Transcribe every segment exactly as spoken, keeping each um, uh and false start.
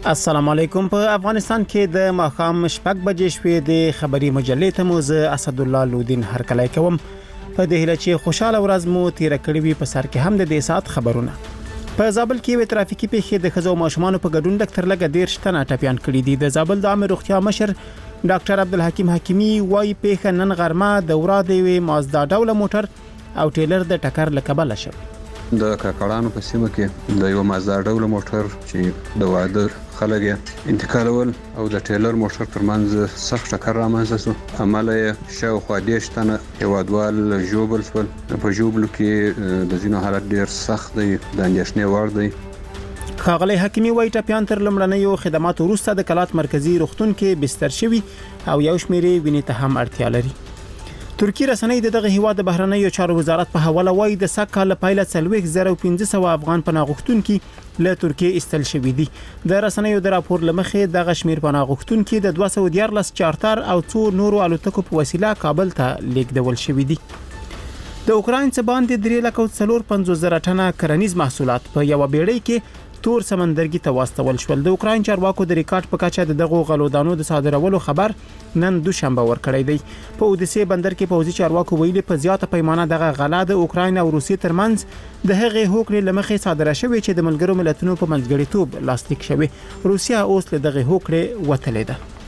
السلام علیکم. په افغانستان کې د ماښام شپږ بجې شوې د خبري مجلې ته مو زه اسد الله لودین هرکلی کوم. په دې هیله چې خوشاله ورځ مو تیر کړې وي. په سر کې هم د دې سات خبرونه. په زابل کې وې ترافیکي پیښې د ښځو او ماشومانو په ګډون ډاکټر لګ ډیر شتنه ټپيان کړي دي. د زابل د عامه روغتیا مشر ډاکټر عبدالحکیم حکیمی وايي پیښه نن غرمه د ورا دی وی مازدا ډوله موټر او ټیلر د ټکر لکبل شو. د کاکړانو په سیمه کې د یو مازدا ډوله موټر چې د واده خلک انتقالول او د ټیلر موټر ترمنځ سخت ټکر رامنځته شو. عمله شاوخوا دېرش تنه هیوادوال ژوبل شول. په ژوبلو کې د ځینو حالت ډیر سخت دی، د اندېښنې وړ دی. ښاغلی حکیمی وايي ټپیان تر لومړنیو خدماتو وروسته د کلات مرکزی روغتون کې بستر شوي او یو شمیرې وینې ته هم اړتیا لري. ترکی رسنۍ د دغه هیواد د بهرنیو چارو وزارت په حواله وايي د سږ کال پایله څلوېښت زره پنځه سوه افغان پناه غوښتونکي له ترکیې ایستل شوي دي. د رسنیو د راپور له مخې دغه شمیر پناه غوښتونکي د دوه سوه دیارلس چارتر او څو نورو الوتکو په وسیله کابل ته لیږدول شوي دي. د اوکراین څخه باندې درې لکه څلور پنځوس زره ټنه کرنیز محصولات په یو بیړۍ کې تور سمندرګي ته واستول شول. د اوکراین چارواکو د ریکارډ په کچه د دغه غلودانو د صادرولو خبر نن دوشنبه ورکړی دی. په اودیسه بندر کې پوځي چارواکو ویلي په زیاته پیمانه دغه غلا د اوکراین او روسیې ترمنځ د هغې هوکړې لمخې صادره شوې چې د ملګرو ملتونو په منځګړیتوب لاسلیک شوې. روسیا اوس له دغه هوکړې وتلې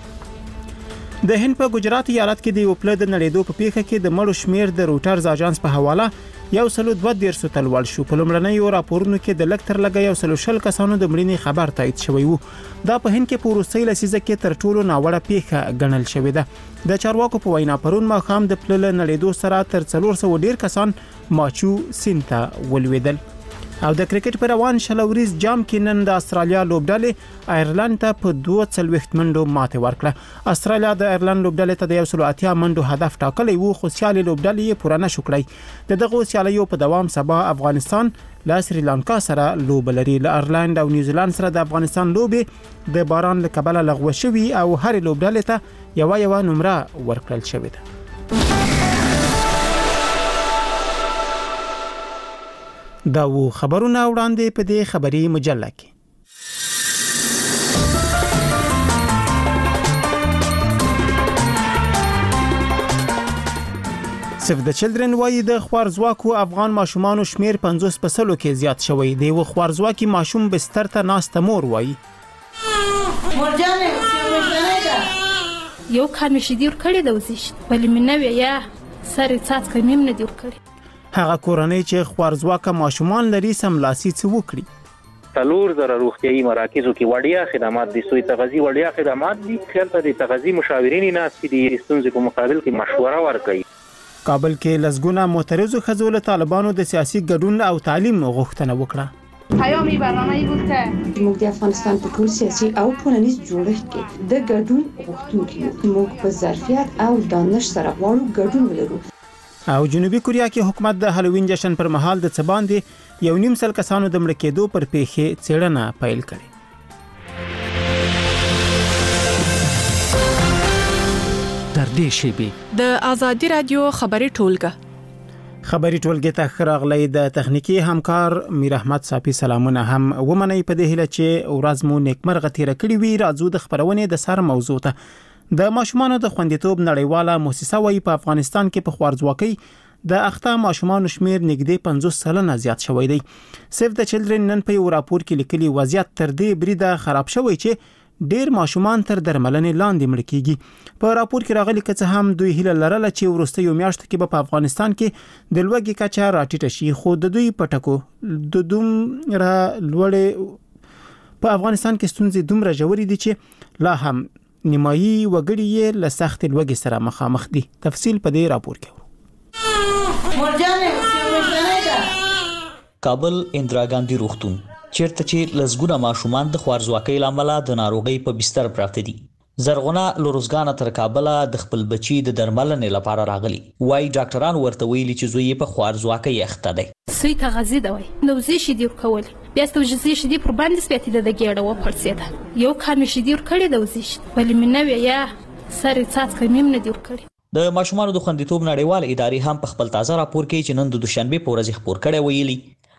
ده. د هند په ګجرات ایالت کې د یو پله د نړېدو په پیښه کې د مړو شمیر د روټرز اژانس په حواله یو سلو دوه دیرشو ته لوړ شو. په لومړنیو راپورونو کې د لږ تر لږه یو سلو شل کسانو د مړینې خبر تایید شوی وو. دا په هند کې په وروستۍ لسیزه کې تر ټولو ناوړه پیښه ګڼل شوې ده. د چارواکو په وینا پرون ماښام د پله له نړېدو سره تر څلور سوه ډیر کسان ماچو سیند ته ولوېدل. او د کرکټ په روان شلوريز جام کې نن د استرالیا لوبډلې آیرلند ته په دوه څلوېښت منډو ماته ورکړه. استرالیا د آیرلند لوبډلې ته د یو سلو اتیا منډو هدف ټاکلی وو، خو سیالي لوبډلې یې پوره نه شو کړی. د دغه سیالیو په دوام سبا افغانستان له سریلانکا سره لوب لري. له آیرلند او نیوزیلند سره د افغانستان لوبې د باران له کبله لغوه شوي او هر لوبډلې ته یو یو نمره ورکړل شوې ده. دا و خبرونه وړاندې په دې خبري مجله کې. سیف د چلډرن وايي د خوارزواکو افغان ماشومانو شمیر پنځوس په سلو کې زیات شوی دی. و خوارزواکي ماشوم بستر ته ناسته مور وايي مرجانه یو کار مې شدیر کړی د وزیش ولی مې نو یا سره څات کمیم نه دی کړی. هغه کورنۍ چې خوارزواکه ماشومان لري سملاسي څه وکړي. تلور زره روغتيایي مراکزو کې وړیا خدمات دي، سوی تغذیه وړیا خدمات دي. خلک د تغذیه مشاورین ناس کې د ستونزې په مقابل کې مشوره ورکوي. کابل کې لسګونه معترضو ښځو له طالبانو د سیاسي ګډون او تعلیم غوښتنه وکړه. پیامي برنامه‌ای بود که موږ د افغانستان په ټول سیاسي او ټولنیز جوړښت کې د ګډون غوښتونکي یو. موږ په ظرفیت او دانش سره غواړو ګډون ولرو. او جنوبي کوریا کې حکومت د هالووین جشن پر مهال د څه باندې یو نیم سل کسانو د مړه کېدو پر پیښې څېړنه پیل کړې. تر دې شیبې د آزادي رادیو خبري ټولګه خبري ټولګه ته خراغلی د تخنیکی همکار میر احمد صافي سلامونه هم ومني. په دې هیله چې ورځ مو نیکمرغه تیر کړی وي. راځو د خبرونې د سر موضوع ته. د ماشومانو د خوندیتوب نړیواله مؤسسه وايي په افغانستان کې په خوارزواکۍ د اخته ماشومانو شمیر نږدې پنځوس سلنه زیات شوی دی. سیف د چلډرن نن په یو راپور کې لیکلي وضعیت تر دې بریده خراب شوی چې ډیر ماشومان تر درملنې لاندې مړ کیږي. په راپور کې راغلي چې هم دوی هیله لرله چې وروستیو میاشتو کې په افغانستان کې د لوږې کچه راټیټه شي، خو د دوی پټکو د دومره لوړې په افغانستان کې ستونزې دومره ژورې دي چې لا هم نیمایي وګړي یې له سخت لوږې سره مخامخ دي. تفصیل په دې راپور کې. کابل اندرا ګاندھی روغتون چیرته چې لزګونه ماشومان د خوارزواکۍ لامل د ناروغۍ په بستر پراته دي. زرغونه لورزګان تر کابل د خپل بچي د درملنې لپاره راغلي. وايي ډاکټران ورته ویلي چې زوی په خوارزواکۍ اخته دی. سوی تغذیه دی نو زی شي دی کول بیا ستو جزې شي دی پر باندې سپېته د ګېړه و پړسېده. یو کار مې شي دی کړی د وزیش ولی مې نو یا سره څات کمیم نه دی کړی. د ماشومانو د خوندیتوب نړیوال ادارې هم په خپل تازه راپور کې چې نن د دوشنبه په ورځ خبر کړی ویلي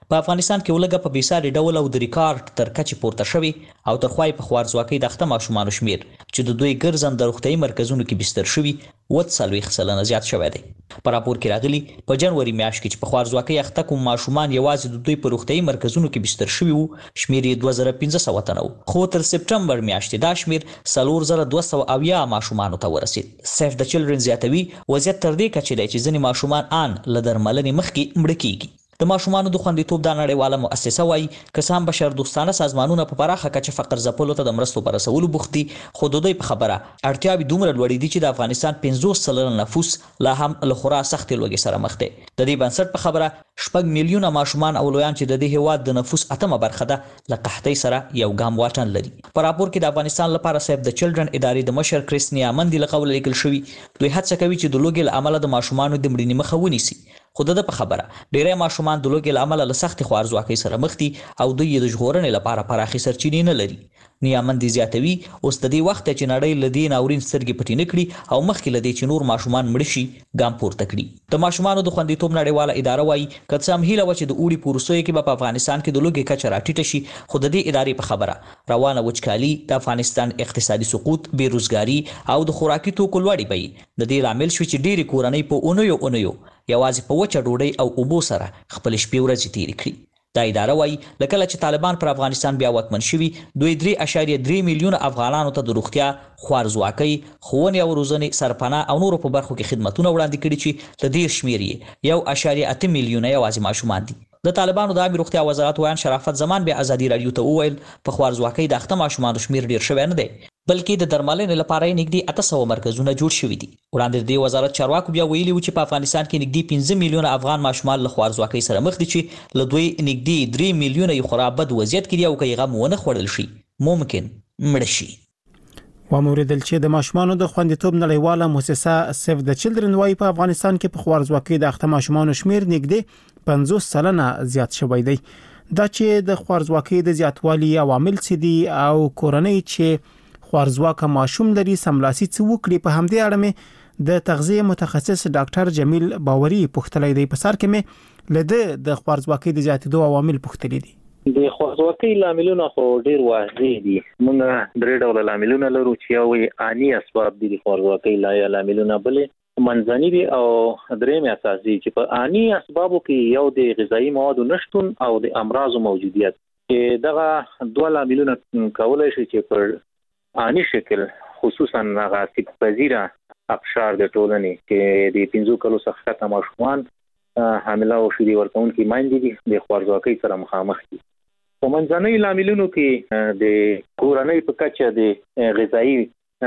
په افغانستان کې ولګه په بیساري ډول او د ریکارډ تر کچې پورته شوی او تر خوای په خوارځواکۍ د اخته ماشومان شمیر چې د دوی ګرځند د روغتیايي مرکزونو کې بستر شوی وڅلوي سلنه زیات شوی دی. په راپور کې راغلي په جنوري میاشت کې چې په خوارځواکۍ اخته کوم ماشومان یوازې د دوی په روغتیايي مرکزونو کې بستر شوی وو شمیر یې دوه زره پنځه سوه تنه و، خو تر سپټمبر میاشتې دا شمیر څلور زره دوه سوه اویا ماشومانو ته ورسید. سیف د چلډرن زیاتوي وضعیت تر دې کچې دی چې ځینې ماشومان ان له درملنې مخکې مړه کیږي. د ماشومانو د خوندیتوب د نړیواله مؤسسه وايي کسان بشر دوستانه سازمانونه په پراخه کچه فقر ځپلو ته د مرستو پر رسولو بوخت دي، خو د دوی په خبره اړتیاوې دومره لوړې دي چې د افغانستان پنځوس سلنه نفوس لا هم له خورا سختې لوږې سره مخ دی. د دې بنسټ په خبره شپږ میلیونه ماشومان او لویان چې د دې هیواد د نفوس اتمه برخه ده له قحطۍ سره یو ګام واټن لري. په راپور کې د افغانستان لپاره سیف د چلډرن ادارې د مشر کریستنیا مندي له قوله لیکل شوی دوی هڅه کوي چې د لوږې له امله د ماشومانو د مړینې مخه ونیسي، خو د په خبره ډیری ماشومان د لوږې له امله له سختې خوارځواکۍ سره مخ دي او دوی د ژغورنې لپاره پراخې سرچینې نه لري. نیامندي زیاتوي اوس د دې وخت چې نړۍ له دې ناورین سترګې پټې نه کړي او مخکې له دې چې نور ماشومان مړه شي ګام پورته کړي. د ماشومانو د خوندیتوب نړیواله اداره وايي که څه هم هیله وه چې د اوړي په وروستیو کې به په افغانستان کې د لوږې کچه راټیټه شي، خو د دې ادارې په خبره روانه وچکالي، د افغانستان اقتصادي سقوط، بېروزګاري او د خوراکي توکو لوړې بیې د دې لامل شوي چې ډېرې کورنۍ په اونیو اونیو یوازې په وچه ډوډۍ او اوبو سره خپلې شپې ورځې تېرې کړي. دا اداره وايي له کله چې طالبان پر افغانستان بیا واکمن شوي دوی درې اعشاریه درې میلیونه افغانانو ته د روغتیا، خوارځواکۍ، ښوونې او روزنې، سرپناه او نورو په برخو کې خدمتونه وړاندې کړي چې له دې شمېر یې یو اعشاریه اته میلیونه یوازې ماشومان دي. د طالبانو د عامې روغتیا وزارت ویان شرافت زمان بیا ازادي راډیو ته وویل په خوارځواکۍ د اخته ماشومانو شمېر ډېر شوی نه دی، بلکې د درملنې لپاره یې نږدې اته سوه مرکزونه جوړ شوي دي. وړاندې د دې وزارت چارواکو بیا ویلي و چې په افغانستان کې نږدې پنځه میلیونه افغان ماشومان له خوارځواکۍ سره مخ دي چې له دوی نږدې درې میلیونه یې خورا بد وضعیت کې دي او که یې غم ونه خوړل شي ممکن مړه شي. وموریدل چې د ماشومانو د خوندیتوب نړیواله مؤسسه سیف د چلډرن وايي په افغانستان کې په خوارځواکۍ د اخته ماشومانو شمیر نږدې پنځوس سلنه زیات شوی دی. دا چې د خوارځواکۍ د زیاتوالي عوامل څه دي او کورنۍ چې خوارځواکه ماشوم لري سملاسي څه وکړي، په همدې اړه مې د تغذیه متخصص ډاکټر جمیل باوري پوښتلی دی. په سر کې مې له د خوارځواکۍ د زیاتېدو عوامل پوښتلي دي. د خوارځواکۍ لاملونه خو ډیر واضح دي. موږ درې ډول لاملونه لرو چې یو آنی اسباب دي د خوارځواکۍ لاملونه، بلې منځني دي او درېیم اساسي چې په آنی اسبابو کې یو د غذایی موادو نشټون او د امراضو موجودیت، چې دغه دوه لاملونه کولای شي چې په آنی شکل خصوصا هغه سپکپذیره اقشار د ټولنې چې د پنځو کلو څخه کته ماشومان حامله او شیدې ورکوونکي میندې دي د خوارځواکۍ سره مخامخ دي. په منځنۍ لاملونو کې د کورنۍ په کچه د غذایی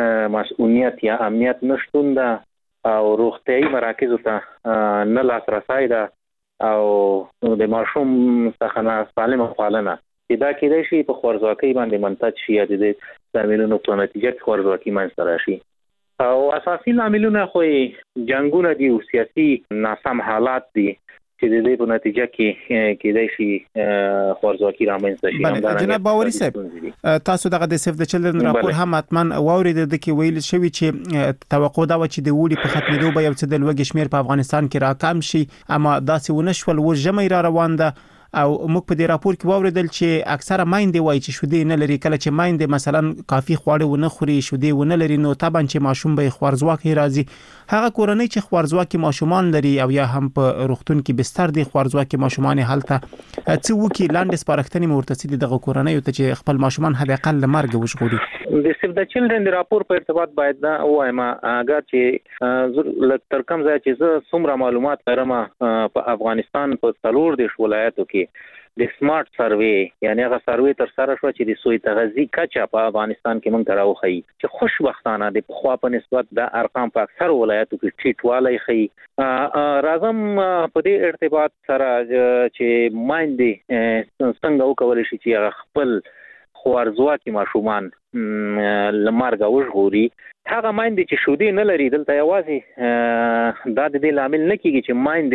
مسؤلیت یا امنیت نشتون ده او روغتیايي مراکزو ته نه لاسرسی ده او د ماشوم څخه نه سالمه پالنه، چې دا کېدای شي په خوارځواکۍ باندې منتج شي یا د دې لاملونو په نتیجه کې خوارځواکي منځته راشي. او اساسي لاملونه خو جنګونه دي او سیاسي ناسم حالات دي چې د دې په نتیجه کې کېدای شي خوارځواکي رامنځته شي. جناب باوري صاحب، تاسو دغه د سیف د چلډرن راپور هم اتمن واورید د کې ویل شوی چې توقع دا و چې د وړي په ختمېدو به یو څه د لوږې شمیر په افغانستان کې راکم شي، اما داسې ونه شول. و ژمی را روان ده او موږ په دې راپور کې واوریدل چې اکثره میندې وایي چې شودې نه لري. کله چې میندې مثلا کافي خواړه ونه خوري، شودې ونه لري، نو طبعا چې ماشوم به خوارځواکۍ راځي. هغه کورنۍ چې خوارځواکۍ ماشومان لري او یا هم په روغتون کې بستر دي خوارځواکۍ ماشومان هلته څه وکړي، لاندې سپارښتنې مرتسي دي دغه کورنۍ ته چې خپل ماشومان حد اقل له مرګ وژغوري. د سیف د چلډرن د راپور په ارتباط باید دا وایم اگر چې تر کوم ځای چې زه څومره معلومات لرم په افغانستان په څلور دیرش ولایتو کې د سمارټ سروې یعنی هغه سروې تر سره شو چې د سوی تغذی کچه په افغانستان کې مونږ ته راوخی چې خوشبختانه د پخوا په نسبت د ارقام په اکثر ولایتو کې ټیټوالی خي. راځم په دې ارتباط سره چې مایندې څنګه وکولای شي چې خپل خوارځواکي ماشومان لمارګه وژغوري هغه مایند چې شودي نه لري دلته یوازې دا د دې لامل نه کیږي چې مایند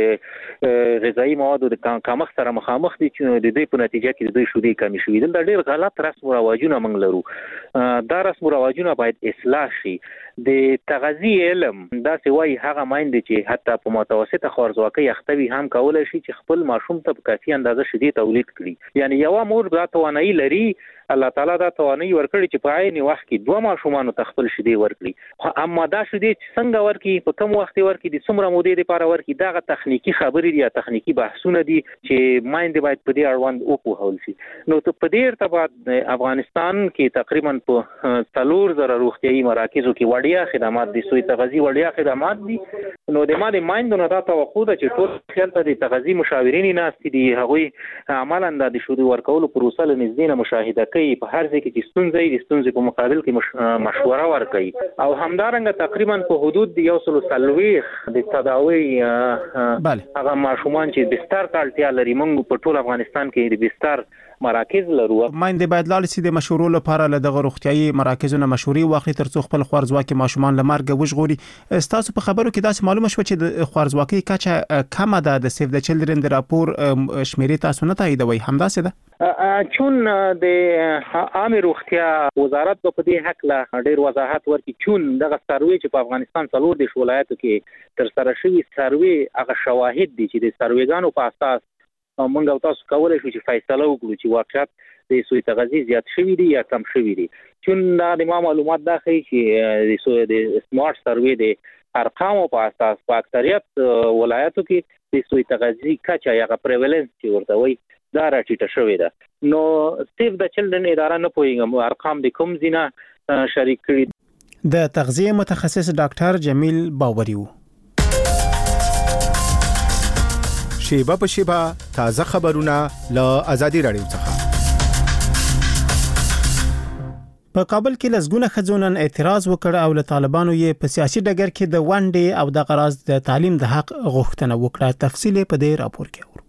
د غذایی موادو د کمښت سره مخامخ دي چې د دې په نتیجه کې د دوی شودي کمی شوي دلته ډېر غلط رسم او رواجونه موږ لرو دا رسم او رواجونه باید اصلاح شي د تغذیه علم دا سوي هغه مایند چې حتی په متوسطه خوارزواکۍ اختوي هم کولای شي چې خپل ماشوم ته په کافي اندازه شیدې تولید کړي یعنی یو مور دا توانایي لري الله تعالی دا توانایي ورکړي چې په عین وخت کې دوه ماشومان ته خپل شیدې ورکړي اما دا شیدې څنګه ورکړي په کوم وخت ورکړي د څومره مودې لپاره ورکړي دا غو تخنیکی خبرې دي یا تخنیکی بحثونه دي چې مایند باید په دې اړوند وپوهول شي نو ته په دې ارتباط افغانستان کې تقریبا په څلور زره روغتيایي مراکزو کې وړیا خدمات دي سوی تغذیه وړیا خدمات دي نو د ما د مایند نه دا توقع ده چې ټول خیال ته د تغذیه مشاورین ناست دي هغه عملاً د شیدې ورکولو پروسه لنځدې مشاهده کوي په هر ځای کې چې ستونزې دي ستونزې په مقابل کې مشوره ورکوي او همدارنګه تقریبا په حدود د یو سل سلويخ د تداوی هغه ماشومان چې بستر ته اړتیا لري موږ په ټول افغانستان کې د بستر مراکز لرو مایند باید لاړ شي د مشورو لپاره له دغه روغتيایي مراکزونو مشورې واخلي ترڅو خپل خوارزواکي ماشومان لمرګ وژغوري تاسو په خبرو کې داسې معلومه شو چې د خوارزواکي کچه کمه ده د سیف د چلډرن د راپور شمیرې تاسو نه تاییدوي همداسې ده چون د عام روغتیا وزارت په دې حق لا ډېر وضاحت ورکړي چون دغه سروې چې په افغانستان څلور د ولایتو کې تر سره شوی سروې هغه شواهد دي چې د سروېګانو په اساس موږ تاسو کولای شو چې فیصله وکړو چې واقعیت د سوی تغذیه زیات شوی دی یا کم شوی دی چون دا د معلومات دا ښیي چې د سوی د سمارټ سروې د ارقامو په اساس په اکثریت ولایتو کې د سوی تغذیه کچه یا پریوالنس چې ورته وایي دا راټیټه شوې ده نو سیف د چلډرن اداره نه پوهیږم ارقام د کوم ځینه شریک کړي د تغذیه متخصص ډاکټر جمیل باوري وو شیبه په شیبه تازه خبرونه له آزادي رادیو څخه په کابل کې لسګونه خځونن اعتراض وکړ او له طالبانو یې په سیاسي ډګر کې د ونډې او د غراض د تعلیم د حق غوښتنه وکړه تفصیل په دې راپور کې اورو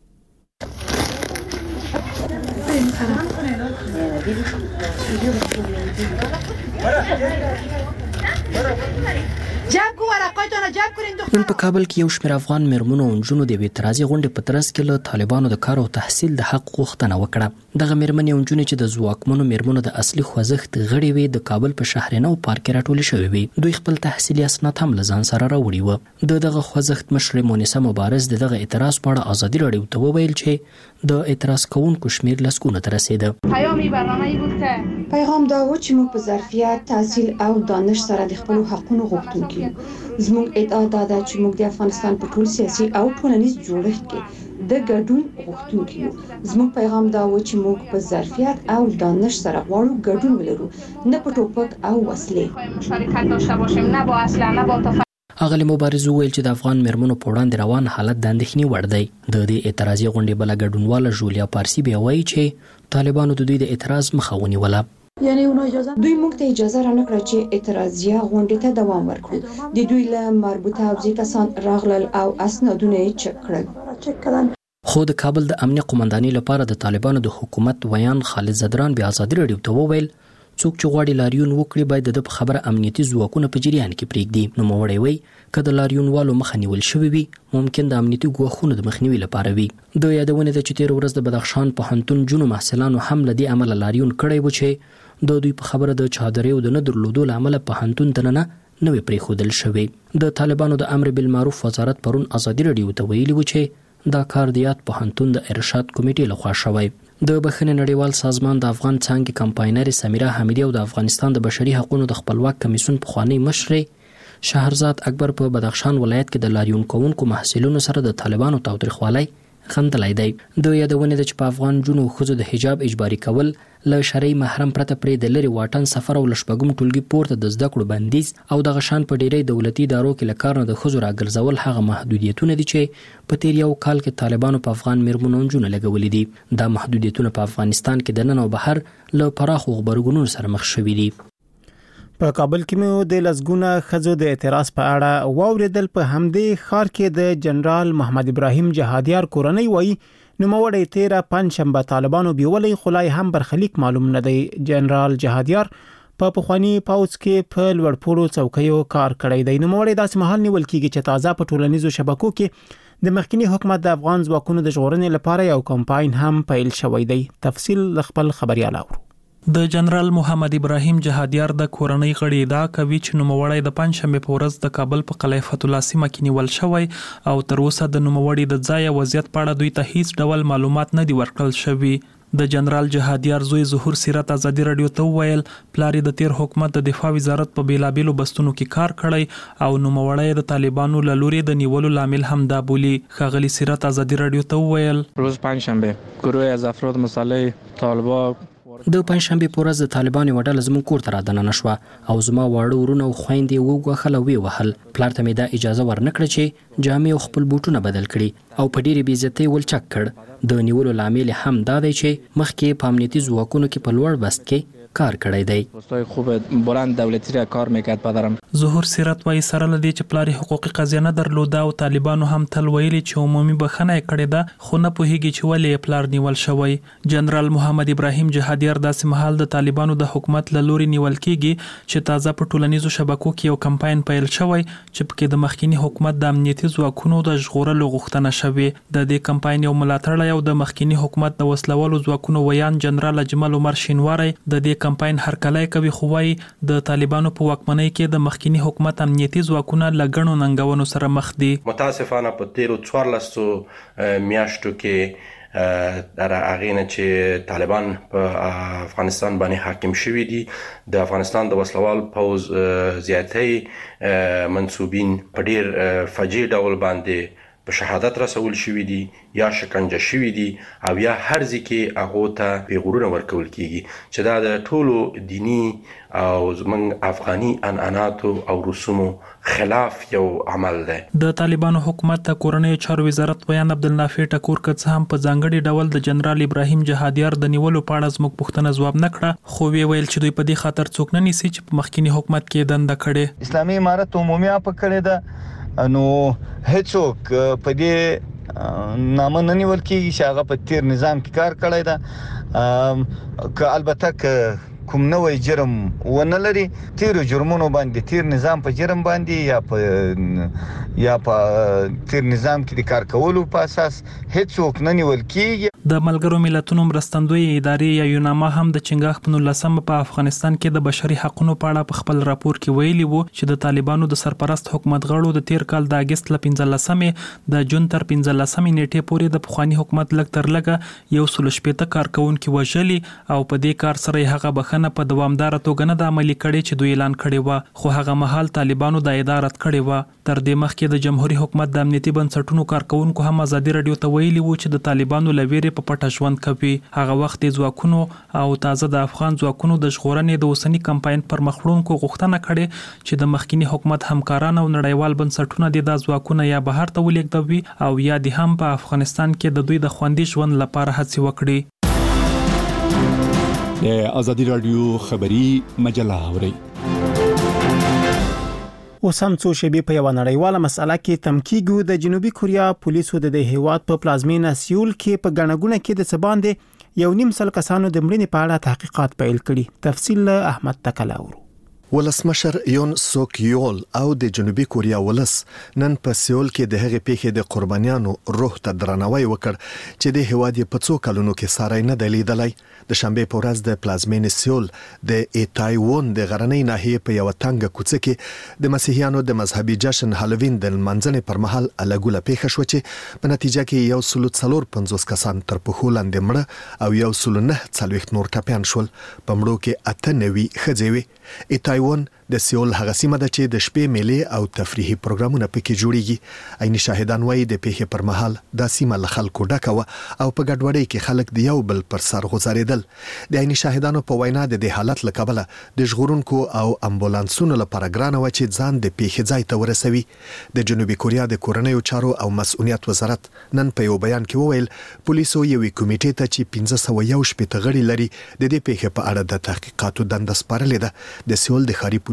نن په کابل کې یو شمېر افغان میرمنو او نجونو د اعتراضي غونډې په ترڅ کې له طالبانو د کار او تحصیل د حق غوښتنه وکړه دغه میرمنې او نجونې چې د ځواکمنو میرمنو د اصلي خوځښت غړي وي د کابل په شهرنو پارک کې راټول شوي وي دوی خپل تحصیلي اسناد هم له ځان سره راوړي وو د دغه خوځښت مشر مونیسه مبارز دغه اعتراض په اړه آزادي رادیو ته وویل چې د اعتراض کوونکو شمېر لسګونو ته رسیده پیامي برنامه‌ای بود که پیغام دا و چې موږ په ظرفیت تحصیل او دانش سره د خپل حقوقو غوښتونکي یو زموږ ادعا دا ده چې موږ د افغانستان په ټول سیاسي او ټولنیز جوړښت کې د ګډون غوښتونکي یو زموږ پیغام دا و چې موږ په ظرفیت او دانش سره غواړو ګډون ولرو نه په ټوپک او وسلې مشارکت داشته باشیم نه با اصلا نه با تفاهم اغلی مبارز وویل چې د افغان میرمنو په وړاندې روان حالت د اندېښنې وړ دی د دې اعتراضي غونډې بله ګډونواله جولیا پارسي بیا وایي چې طالبانو د دوی د اعتراض مخه ونیوله یعنی اونها اجازه دوی موږ ته اجازه را نکړه چې اعتراضیه غونډې ته دوام ورکړو د دوی له مربوطه حوزې کسان راغلل او اسنادونه یې چک کړل خو د کابل د امنیه قومندانۍ لپاره د طالبانو د حکومت ویان خالد زدران بیا آزادي رادیو ته وویل څوک چې غواړي لاریون وکړي باید د په خبره امنیتي ځواکونه په جریان کې پرېږدي نو موړی وی که د لاریونوالو مخه نیول شوې وي ممکن د امنیتي ګواښونو د مخنیوي لپاره وي د یادونه ده چې تېره ورځ د بدخشان پوهنتون جنو محصلانو هم له دې امله لاریون کړی و چې د دوی په خبره د چادرۍ د نه درلودو له امله پوهنتون ته نه نوې پرېښودل شوې د طالبانو د امر بالمعروف وزارت پرون آزادي رادیو ته ویلي و چې دا کار د یاد پوهنتون د ارشاد کمیټې لخوا شوی د بخښنې نړیوال سازمان د افغان څانګې کمپاینر سمیرا حمیدی او د افغانستان د بشري حقوقو د خپلواک کمیسیون پخوانی مشر شهرزاد اکبر په بدخشان ولایت کې د لاریون کوونکو محصلینو سره د طالبانو تاوتریخوالي خندلای دی د یادونه د چې په افغان جنو خزو د حجاب اجباري کول له شرعي محرم پرته پرې د لری واټن سفر او لشبګم ټولګي پورته د زده کړو بندیز او د غشان په ډیری دولتي ادارو کې لکار نه د خزو راګرځول هغه محدودیتونه دي چې په تیر یو کال کې طالبانو په افغان میرمنو جنو لګولې دي دا محدودیتونه په افغانستان کې د نن او بهر له پراخ غبرګونونو سره مخ شوي دي په کابل کې مو د لسګونه خزو د اعتراض په اړه واوریدل په همدې خار کې د جنرال محمد ابراهیم جهادیار کورنۍ وایي نوموړی تیره پنځشنبه طالبانو بیولي خلای هم برخلیک معلوم نه دی. جنرال جهادیار په پخوانی پاوڅ کې په لوړپوړو څوکیو کار کړی دی. نوموړی داسې مهال نیول کیږي چې تازه په ټولنیزو شبکو کې د مخکنی حکومت د افغان ځواکونو د ژغورنې لپاره یو کمپاین هم پیل شوی دی. تفصیل خپل خبريال اورو. د جنرال محمد ابراهیم جهادیار د کورنۍ غړي دا کوي چې نوموړی د پنځشنبه په ورځ د کابل په قلعه فتح الله سیمه کې نیول شوی او تر اوسه د نوموړي د ځای وضعیت په اړه دوی ته هیڅ ډول معلومات نه دی ورکړل شوی. د جنرال جهادیار زوی ظهور سیرت ازادي رادیو ته ویل پلاری د تیر حکومت د دفاع وزارت په بیلابیلو بستونو کې کار کړی او نوموړی د طالبانو له لوري د نیولو لامل هم دا بولی. خغلی سیرت ازادي رادیو ته ویل روز پنځشنبه گروه از افراد مسلح طالبان د پنځشنبه په ورځ د طالبانو وډل زمون کور ته رادننه شو او زما واړه ورونه او خويندې وګوخله وی وهل. پلار ته مې دا اجازه ورنکړه چې جامې او خپل بوټونه بدل کړي او په ډیره بیزتۍ ولچک کړ. د نیولو لامل هم دا دی چې مخکې په امنیتي ځواکونو کې په لوړ بست کې کار کړی دی. پستای خوب بلند دولتي را کار میکرد پدرم. ظهور سیرت وایي سره لدی چې پلاری حقوقي قضیه نه درلوده او طالبانو هم تل ویلي چې عمومي بخنه کړې ده خو نه پوهیږي چې ولې پلار نیول شوی. جنرال محمد ابراهیم جهادیار داسې مهال د طالبانو د حکومت له لوري نیول کیږي چې تازه په ټولنیزو شبکو کې یو کمپاین پیل شوی چې پکې د مخکنی حکومت د امنیتي ځواکونو د ژغورلو غوښتنه شوې. د دې کمپاین یو ملاتړی او د مخکنی حکومت د وسلوالو ځواکونو ویان جنرال اجمل عمر شینواری د دې کمپاین هرکلی کوي خو وايي د طالبانو په واکمنۍ کې د مخکنی حکومت امنیتي ځواکونه لګڼو ننګونو سره مخ دي. متاسفانه په تیرو څوارلسو میاشتو کې در اغینه چې طالبان په افغانستان باندې حاکم شوي دي د افغانستان د وسلوال پوز زیاتې منسوبین په ډیر فجیع ډول باندې په شهادت رسول شوی دي یا شکنجه شوی دي او یا هر ځکه هغه ته پیغورونه ورکول کیږي چې دا د ټولو دینی او زمنګ افغاني عنعناتو او رسومو خلاف یو عمل دی. د طالبانو حکومت د کورنۍ چارو وزارت بیان عبدالنافع ټکور کڅ هم په ځانګړي ډول د جنرال ابراهیم جهادیار د نیولو په اړه زموږ پوښتنه ځواب نه کړه خو وی ویل چې دوی په دې خاطر څوک نه نیسي چې په مخکنی حکومت کې دنده کړي. اسلامي امارت عمومي په کړي ده نو هیڅوک په دې نامه نه نیول کیږي چې هغه په تیر نظام کې کار کړی ده که البته که کوم نوې جرم ونه لري تیر جرمونو باندې تیر نظام په جرم باندې یا په یا په تیر نظام کې د کار کولو په اساس هیڅوک نه نیول کیږي. د ملګرو ملتونو مرستندوی ادارې یا یوناما هم د چنګاخ په نولسمه په افغانستان کې د بشري حقوقو په اړه په خپل راپور کې ویلي وو چې د طالبانو د سرپرست حکومت غړو د تیر کال د اگست ل پنځلسمې د جون تر پنځلسمې نیټې پورې د پخوانی حکومت لګ تر لګه یو سل شپږ کارکونکو وژلي او په دې کار سره هغه بخنه په دوامدار توګه نه د عملي کړي چې دوی اعلان کړي و خو هغه مهال طالبانو د ادارت کړي و. تر دې مخکې د جمهوریت حکومت د امنیتي بنسټونو کارکونکو هم ازادي رادیو ته ویلي وو چې د طالبانو لویری په پټه ژوند کوي. هغه وخت د ځواکونو او تازه د افغان ځواکونو د ژغورنې د اوسنی کمپاین پر مخړونکو غوښتنه کړي چې د مخکنی حکومت همکاران او نړیوال بنسټونه د ځواکونو یا بهر ته ولېږدوي او یا د هم په افغانستان کې د دوی د خوندي ژوند لپاره هڅه وکړي. د ازادي رادیو خبری مجله اوري. اوس هم څو شیبې په یو نړیواله مسله کې تمکیګو د جنوبي کوریا پولیسو د هیواد په پلازمینه سیول کې په غنغونه کې د سباندې یو نیم سل کسانو د مړینې په اړه تحقیقات پیل کړي. تفصیل احمد تکلاور. ولسمشر یون سوک یول او د جنوبي کوریا ولس نن په سیول کې د هغې پیښې د قربانیانو روح ته درناوی وکړ چې د هیواد په څو کلونو کې ساري نه دی لیدلی. د شنبه په ورځ د پلازمینې سیول د ایتایوون د غرنۍ ناحیې په یو تنګ کوڅه کې د مسیحیانو د مذهبي جشن هالووین د منځنې پر مهال الګوله پیښه شو چې په نتیجه کې یو سل څلور پنځوس کسان تر پخو لاندې مړه او یو سل نه څلوېښت نور ټپیان شول. په مړو کې اته نوي ښځې وې. ایتایوون د سیول هغه سیمه ده چې د شپې میلې او تفریحي پروګرامونه پکې جوړیږي. عیني شاهدان وایي د پیښې پر مهال د سیمه له خلکو ډکه و او په ګډوډۍ کې خلک د یو بل پر سر غوځارېدل. د عیني شاهدانو په وینا د دې حالت له کبله د ژغورونکو او امبولانسونو لپاره ګرانه و چې ځان د پیښې ځای ته ورسوي. د جنوبي کوریا د کورنیو چارو او مسؤلیت وزارت نن په یو بیان کې وویل پولیسو یوې کمیټې ته چې پنځه سوه یو شپېته غړي لري د دې پیښې په اړه د تحقیقاتو دنده سپارلې ده. د سیول د ښاري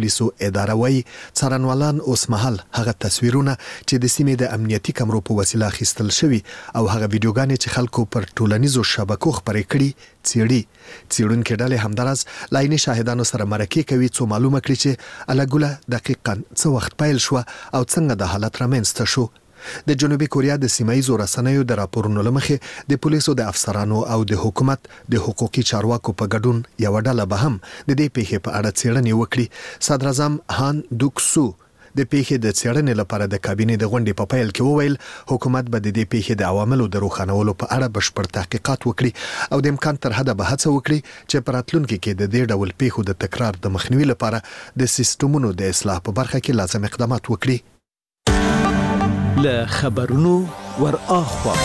پولیسو اداره وایي څارنوالان اوس مهال هغه تصویرونه چې د سیمې د امنیتي کمرو په وسیله اخیستل شوي او هغه ویډیوګانې چې خلکو پر ټولنیزو شبکو خپرې کړي څېړي. څېړونکي ډلې همداراز له عیني شاهدانو سره مرکې کوي څو معلومه کړي چې الګوله دقیقاً څه وخت پیل شو او څنګه د حالت رامنځته شو. د جنوبي کوریا د سیمایي رسنیو د راپورونو لمخې د پولیسو د افسرانو او د حکومت د حقوقي چارواکو په ګډون یو ډله به هم د دې پیښې په اړه څېړنې وکړي. صدر اعظم هان دوک سو د پیښې د څېړنې لپاره د کابینې د غونډې په پیل کې وویل حکومت به د دې پیښې د عواملو د روښانولو په اړه بشپړ تحقیقات وکړي او د امکان تر حده به هڅه وکړي چې په راتلونکي کې د دې ډول پیښو د تکرار د مخنیوي لپاره د سیستمونو د اصلاح په برخه کې لازم اقدامات وکړي. له خبرونو ور اخوا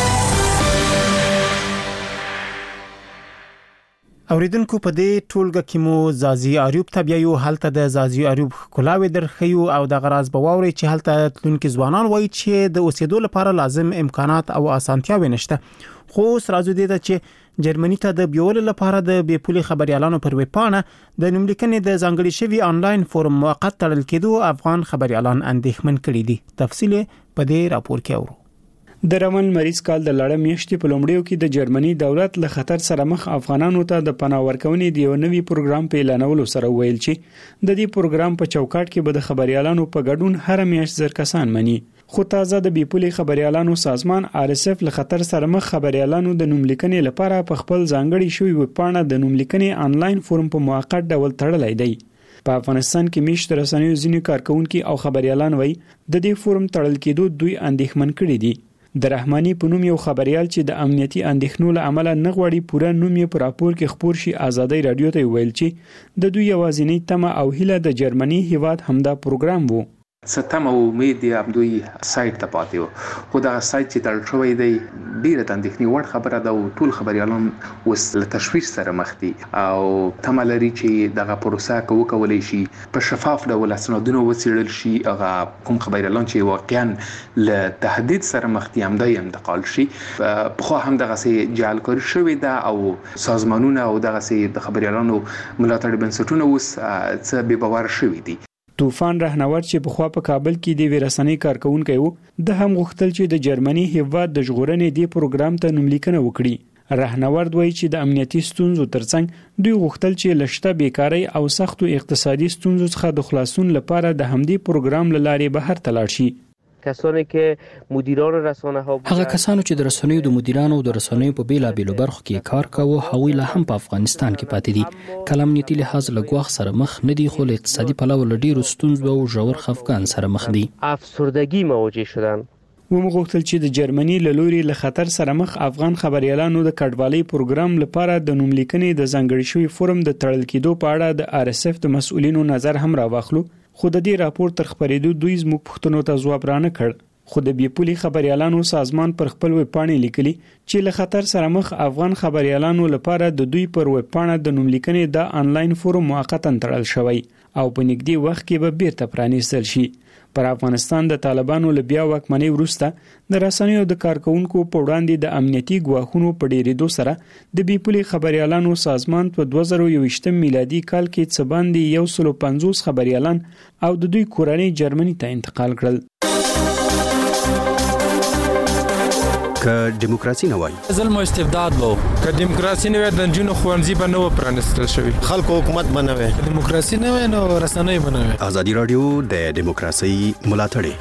اوریدونکو په دې ټولګه کې مو زازي اریوب تبعیو حالت د زازي اریوب کلاوي درخیو او د غراز بواوري چې حالت تلونکو ځوانان وایي چې د اوسېدو لپاره لازم امکانات او اسانتیاوي نشته. خو سرازو دي چې جرمني ته د بیول لپاره د بیپولي خبريالانو پر ویبپاڼه د نوملیکنې د ځانګړي شوی آنلاین فورم موقت تړل کېدو افغان خبريالان اندېښمن کړي دي. تفصیل په دې راپور کې اورو. د رمل مریض کال د لړم میاشتې په لومړیو کې د جرمني دولت له خطر سره مخ افغانانو ته د پناه ورکونې د یو نوي پروګرام په اعلانولو سره ویل چې د دې پروګرام په چوکاټ کې به د خبريالانو په ګډون هر میاشت زر کسان مني. خو تازه د بیپولي خبريالانو سازمان آر اس اف له خطر سره مخ خبريالانو د نوملیکنې لپاره په خپل ځانګړي شوی ویبپاڼه د نوملیکنې آنلاین فورم په موقت ډول تړلای دی. په افغانستان کې میشت رسنیو ځینې کارکونکو او خبريالان وایي د دې فورم تړل کېدو دوی اندېښمن کړي دي. د رحماني په نوم یو خبريال چې د امنیتي اندېښنو له امله نه غوړي پوره نوم یې په راپور کې خبر شي ازادي رادیو ته ویل چې د دوی یوازینی تمه او هیله د جرمني هیواد همدا پروګرام وو. ستم او امید د همدوی سایت ته پاتې وو خو دا سایت چې تړل شوی دی ډیره اندېښنې وړ خبره ده او ټول خبريالان اوس له تشویش سره مخ دي او تمه لري چې دغه پروسه وکولای شي په شفاف ډول اسنادونه وڅېړل شي هغه کوم خبريالان چې واقعا له تهدید سره مخ دي همدای انتقال شي. خو هم دغه سي جعلکاری شوی ده او سازمانونه او دغه سي د خبريالانو ملاتړ بنسټونه اوس څه به باور شوی دي. طوفان رهنورد چې په خوا په کابل کې د ویرسنۍ کارکونکو وو د هم غوښتل چې د جرمني هیواد د ژغورنې دی پروګرام ته نوملیکنه وکړي. رهنورد وایي چې د امنیتي ستونزو ترڅنګ دوی غوښتل چې لشته بیکاری او سختو اقتصادي ستونزو څخه د خلاصون لپاره د همدې پروګرام لارې بهر ته لاړ شي. کسانی که مدیران رسانه ها هغه کسانو چې د رسنیو د مدیرانو او د رسنیو په بیلا بیلو برخو کې کار کاوه هغوی له هم په افغانستان کې پاتې دي. کلام نیتی لحاظ له ګواښ سره مخ نه دي خو له اقتصادي پلوه له ډیرو ستونزو او ژور خفګان سره مخ دي. افسردگی مواجه شدن. ومغوښتل چې د جرمني له لوري له خطر سره مخ افغان خبريالانو د کډوالۍ پروګرام لپاره د نوملیکنې د ځانګړي شوی فورم د تړل کېدو په اړه د آر اس اف د مسؤلینو نظر هم راوخلو خو د دې راپور تر خبرېدو دوی زموږ پوښتنو ته ځواب رانه کړ. خو د بیپولي خبريالانو سازمان پر خپل ویبپاڼه لیکلي چې له خطر سره مخ افغان خبريالانو لپاره د دوی پر ویبپاڼه د نوملیکنې د آنلاین فورم موقتا تړل شوی او په نږدې وخت کې به بیرته پرانیستل شي. پر افغانستان د طالبانو له بیا واکمنۍ وروسته د رسنیو د کارکونکو په وړاندې د امنیتي ګواښونو په ډیرېدو سره د بیپولي خبريالانو سازمان په دوه زره یوویشت میلادي کال کې څه باندې یو سل پنځوس خبريالان او د دوی کورنۍ جرمني ته انتقال کړل. که دیموکراسي نه وای ظلم او استبداد وو که دیموکراسي نه وای د جنونو خوانزي به نه و پرانستل شوی خلکو حکومت بنوي دیموکراسي نه وای نو رسنۍ بنوي. ازادي رادیو د دیموکراسي ملاتړ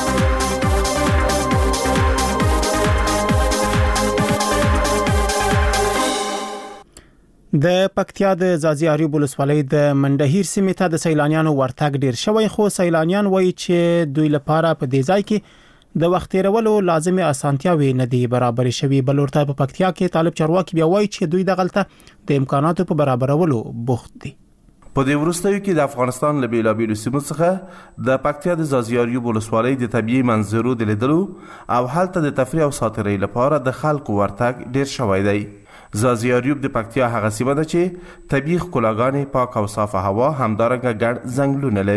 د پکتیا د زازي اریوب ولسوالۍ د منډهیر سیمې ته د سیلانیانو ورتګ ډیر شوی خو سیلانیان وایي چې دوی لپاره په دې ځای کې د وخت تیرولو لازمي اسانتیاوي نه دي برابر شوي. بلورته په پکتیا کې طالب چارواکي بیا وایي چې دوی د غلطه د امکاناتو په برابرولو بوخت دي. په دې وروستیو کې د افغانستان له بیلابیلو سیمو څخه د پکتیا د زازي اریوب ولسوالۍ د طبیعي منظرو د لیدلو او هلته د تفریح او ساتیرۍ لپاره د خلکو ورتګ ډیر شوی دی. زازي اریوب د پکتیا هغه سیمه ده چې طبیعي ښکلاګانې، پاک او صافه هوا، همدارنګه ګڼ ځنګلونه لري.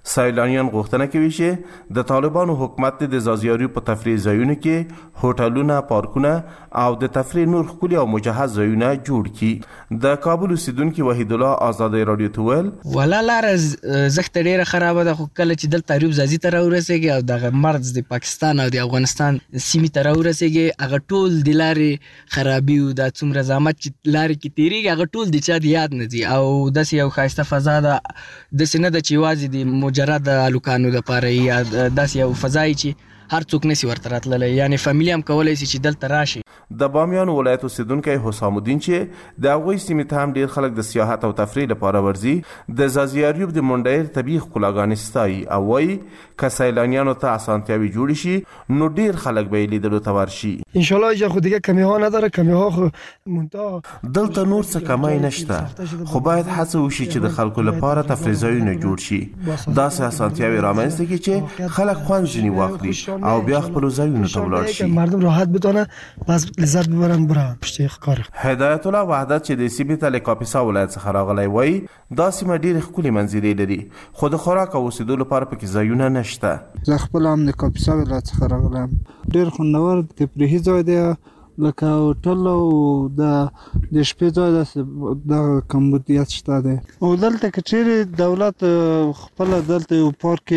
سیلانیان غوښتنه کوي چې د طالبانو حکومت د زازیاریو په تفریح ځایونو کې هوټلونه، پارکونه او د تفریح نور ښکلي او مجهز ځایونه جوړ کړي. د کابل اوسیدونکي وحید الله آزادۍ رادیو ته وویل ولا لاره زښت ډیره خرابه ده، خو کله چې دلته ایوب ځاځي ته راورسېږي او دغه مرز د پاکستان او د افغانستان سیمې ته راورسېږي، هغه ټول د لارې خرابي او د څومره زحمت چې لارې کې تېرېږي هغه ټول د چا د یاد نه ځي. او داسې یو ښایسته فضا ده، داسې نه ده چې یوازې د مجرد هلکانو دپاره یا داسې یو فضا چې هر څوک نسی ورته راتللی، یعنی فامیلی هم کولی شي چې دلته راشي. د بامیان ولایت اوسیدونکی حسام الدین چې د هغوی سیمې ته هم ډیر خلک د سیاحت او تفریح لپاره ورځي، د زازیاریوب د منډیر طبیعي ښکلاګانې ستایي او وایي که سیلانیانو ته اسانتیاوې جوړې شي نو ډیر خلک به یې لیدلو ته ورشي. انشالله اینجا خو دیگه کمی ها نداره، کمی ها خو منتها دلته نور څه کمی نشته، خو باید هڅه وشي چې د خلکو لپاره تفریح ځایونه جوړ شي، داسې اسانتیاوې رامنځته کړي چې خلک خوند ځینې واخلي او بیا خپل ځایونو ته ولاړ شي، مردم راحت بتونه بس لذت ببرن برن پشت کار. هدایت الله وحدت چې د سیمې ته له کاپیسا ولایت څخه راغلی وایي دا سیمه ډېرې ښکلې منظرې لري، خو د خوراک او اوسېدو لپاره پکې ځایونه نشته. زه خپله هم د کاپیسا ولایت څخه راغلی یم، ډېر خوندور تفریحي ځای دی لکه هوټل او د د شپې ځای داسې دغه کمبودیت شته دی. او دلته که چیرې دولت خپله دلته یو پارک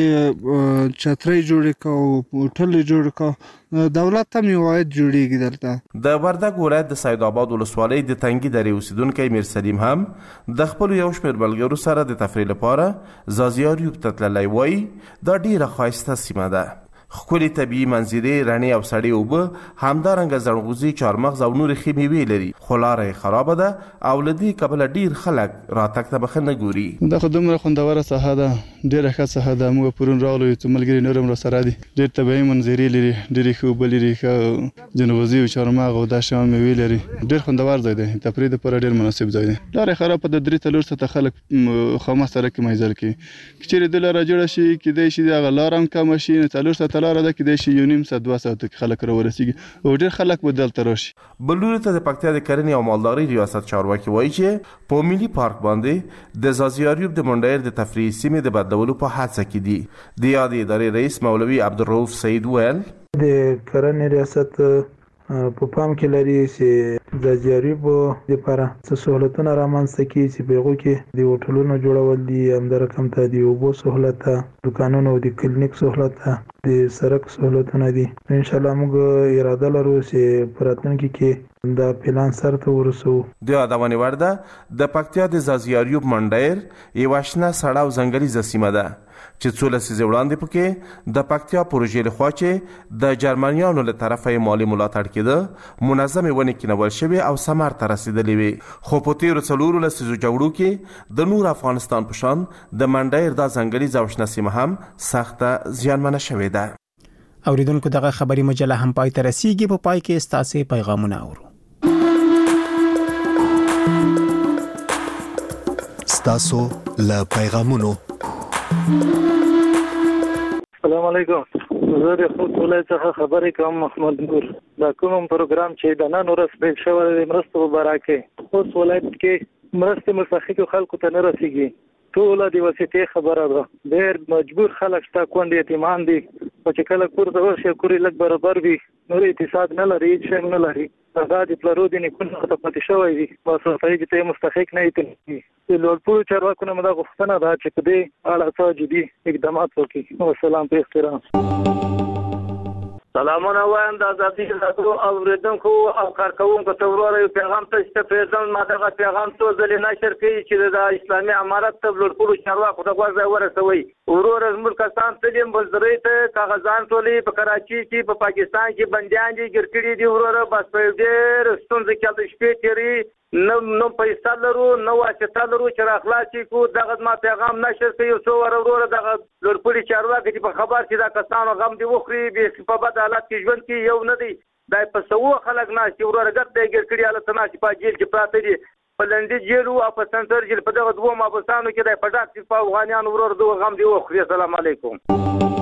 چترۍ جوړې کړه او هوټل یې جوړ کړه، دولت هم یو عاید جوړیږي دلته. د وردګ ولایت د سید آباد ولسوالۍ د تنګي درې اوسیدونکی میر سلیم هم د خپلو یو شمېر ملګرو سره د تفریح لپاره زازیاریوب ته تللی وایي دا ډېره ښایسته سیمه ده، ښکلې طبیعي منظرې، رڼې او سړې اوبه، همدارنګه زڼغوزي، چارمغز او نورې ښې مېوې لري، خو لاره یې خرابه ده او له دې کبله ډېر خلک راتګ ته مخه نه ګوري. دا خو دومره خوندوره ساحه ده، ډېره ښه ساحه ده. موږ پرون راغلو، څو ملګري نور هم راسره دي، ډېر طبیعي منظرې لري، ډېرې ښه اوبه لري، ښه جنغوزي او چارمغز او دا شیان مېوې لري، ډېر خوندور ځای دی، تفریح دپاره ډېر مناسب ځای دی. لاره یې خرابه ده، درې څلور ساعته خلک خامه سړک کې مزل کوي، که چیرې دې لاره جوړه شي کیدای شي دغه لاره هم کمه شي، نو څلور ساعته لاره ده کیدای شي یو نیم ساعت دوه ساعته کې خلک راورسېږي او ډېر خلک به دلته راشي. بل لوري ته د پکتیا د کرنې او مالدارۍ ریاست چارواکي وایي چې په ملي پارک باندې د زازیاریوب د منډیر د تفریحي سیمې د بدلولو په هڅه کې دي. د یادې ادارې رئیس مولوي عبدالرؤف سعید ویل د کرنې ریاست په پام کې لري چې د زازیاریوب لپاره څه سہولتونه رامنځته کړي چې په هغو کې د هوټلونو جوړول دي، همدارقم ته د اوبو سهولت ده، دکانونو او د کلینیک سهولت ده، د سړک سهولتونه دي. انشاءالله موږ اراده لرو چې په راتلونکي کې دا پلان سرته ورسو. د یادونې وړ ده د پکتیا د زازیاریوب منډیر یوه شنه سړه او ځنګلیزه سیمه ده چې څو لسیزې وړاندې پکې د پکتیا پروژې لخوا چې د جرمنیانو له طرفه یې مالي ملاتړ کېده منظمې ونې کینول شوې او ثمر ته رسېدلې وې، خو په تېرو څلورو لسیزو جګړو کې د نور افغانستان په شان د منډیر دا ځنګلیزه او شنه سیمه هم سخته زیانمنه شوې ده. اوریدونکو دغه خبري مجله هم پای ته رسیږي، په پای کې ستاسې پیغامونه اورو. ستاسو له پیغامونو. السلام علیکم، زه د خوست ولایت څخه خبرې کوم، محمد نور. دا کوم پروګرام چې د نن ورځ پیل شوی دی مرستو په باره کې خوست ولایت کې مرستې مستحقو خلکو ته نه رسیږي، ټوله د واسطې خبره ده. ډېر مجبور خلک شته، کونډې یتیمان دي، خو چې کله کور ته ورشي کور یې لږ برابر وي، نور اقتصاد نه لري، هېڅ شی نه لري، هغه د پلرو د نیکونو څخه پاتې شوی وي، بس ورته چې ته یې مستحق نه یې. د لوړپوړو چارواکو نه مو دا غوښتنه ده چې په دې اړه څه جدي اقدامات وکړي. والسلام په احترام. سلامونه وایم د ازادي راډیو اوریدونکو او کارکوونکو ته ورور یو پیغام ته چې پرېږدم ما دغه پیغام څو ځلې نشر کړي چې د اسلامي امارت ته لوړپوړو چارواکو ته غوږ ورسوي. ورور زموږ کسان تلیم بزدرۍ ته کاغذان ټولې په کراچي کې په پاکستان کې بندیان دي ګیر کړي دي ورور، بس په ډېر ستونزې کې د شپې تېري نو نو پیسې لرو نو واسطه لرو چې راخلاصي کو. دغه ما پیغام نشر کوي یو څو ورور دغه لوړپوړي چارواکي چې په خبر چې دا کسانو غم دی وخوري به په بد حالت کې ژوند کې یو نه دی، دا په سوو خلک ناشتي ورور ګټ دی ګیر کړي حالت ناشتي په جیل کې پراته دي، په لندې جیل او په سنټر جیل په دغه دوه مابسانو کې دی په ډاک په افغانانو ورور دغه غم دی وخوري. السلام علیکم.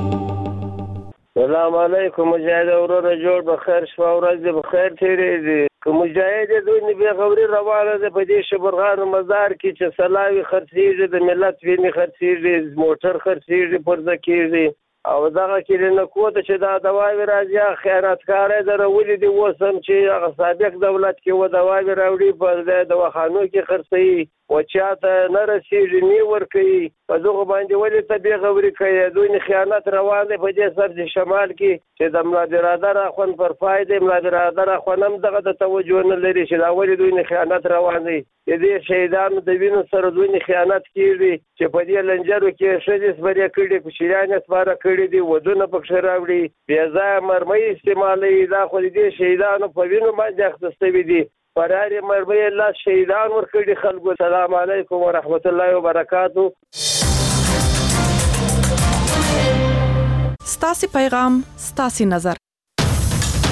السلام علیکم مجاهد ورور، جوړ بخیر، شپه ورځ دې بخیر تیرې دي. که مجاهد دوی نه بغوري روانه ده په دې شبرغان مزار کې چې سلاوي خرڅيږي د ملت ویني خرڅيږي موټر خرڅيږي پرځ کېږي او دغه کې نه کوته چې دا دواوی راځي خیانتکار درولې دي وسم چې هغه سابق دولت کې و دواوی راوړي په دواخانو کې خرڅي او چاته نه رسیږي نی ور کوي په دغه باندې ولې ته بغوري کوي دوی نه خیانت روان دي په دې سر شمال کې چې د ملادرادر اخوان پر فائدې ملادرادر اخوانم دغه د توجه نه لري چې دا ولې دوی نه خیانت روان دي دې شهیدانو د وینو سره دوی نه خیانت کیږي چې په دې لنجرو کې شهید سپاره کړي کوشیران سپاره کړي دي ودونه پکښ راوړي بیا ځای مرمۍ استعمالي دا خو دې شهیدانو په وینو باندې اخته دي فراري مرمۍ الله شهیدان ورکړي خلکو. السلام علیکم ورحمت الله وبرکاتہ. ستاسو پیغام ستاسو نظر